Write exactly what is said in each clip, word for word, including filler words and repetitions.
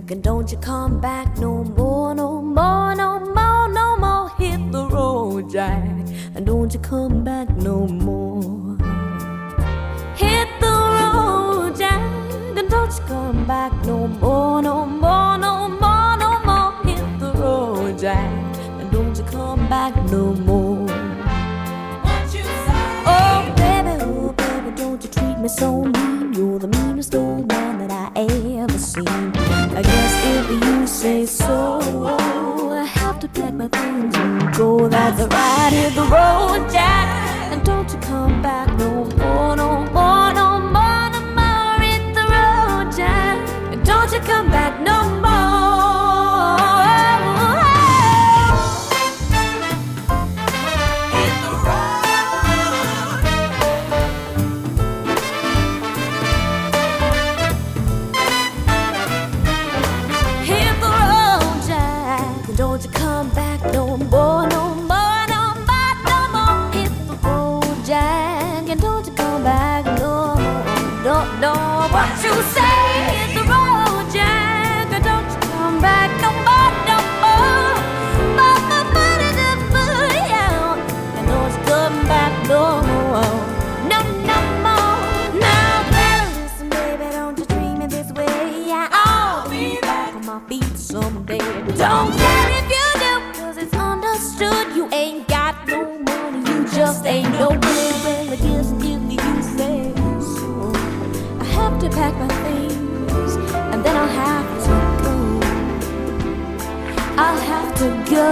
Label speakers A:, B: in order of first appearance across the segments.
A: Jack, and don't you come back no more, no more, no more, no more. Hit the road, Jack, and don't you come back no more. Hit the road, Jack, and don't you come back no more, no more, no more, no more. Hit the road, Jack, and don't you come back no more.
B: What you say?
A: Oh baby, oh baby, don't you treat me so mean. You're the meanest old man that I ever seen. I guess if you say so, I have to pack my things and go. That's right, hit the road, Jack, and don't you come back no more, no more, no more, no more. Hit the road, Jack, and don't you come back no more.
B: Hit the
A: Hit the road, Jack, and don't you come back no more, no more, no more, no more. Hit the road, Jack, and don't you come back no more, no, no. What you say? Hit the road, Jack, and don't you come back no more, no more. But my money, the booty out, and don't you come back no more, no, no more. Now, better listen, baby, don't you treat me this way. I'll be back on my feet someday. Don't care if you do, cause it's understood. You ain't got no money, you just ain't no good. Well, I guess if you say so, I have to pack my things, and then I'll have to go. I'll have to go.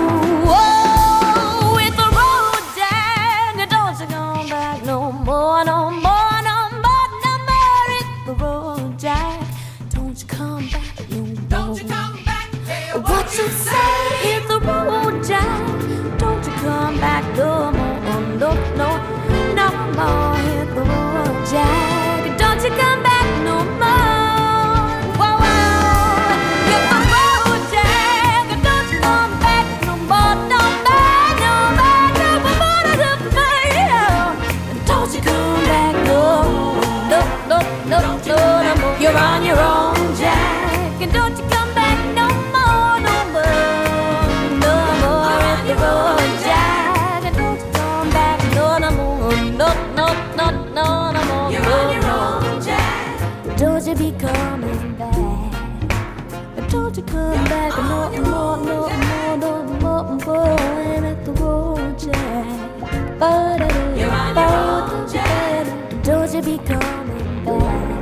A: Oh, hit the road, Jack, and don't you come back no more, no more, no more, no more. Hit the road, Jack, don't you come back no more.
B: Don't you come back. Hey,
A: What you say? Hit the road, Jack, don't you come back no more, no, no, no more. Hit the road, Jack, don't you come back no more. Whoa, whoa. Hit the road, Jack, don't you come back no more, no more, no more, no more, no more. Don't you come back no, no, no, no, no, no more. You're on your own, Jack, and don't you come back no more, no more, no more. Hit the road, Jack, and don't you come back no, no more, no, no, no, no, no more.
B: You're on your own, Jack.
A: Don't you be coming back? Don't you come back no more, no more, no more, boy. Hit the road, Jack.
B: You're on your own, Jack.
A: Don't you be coming back?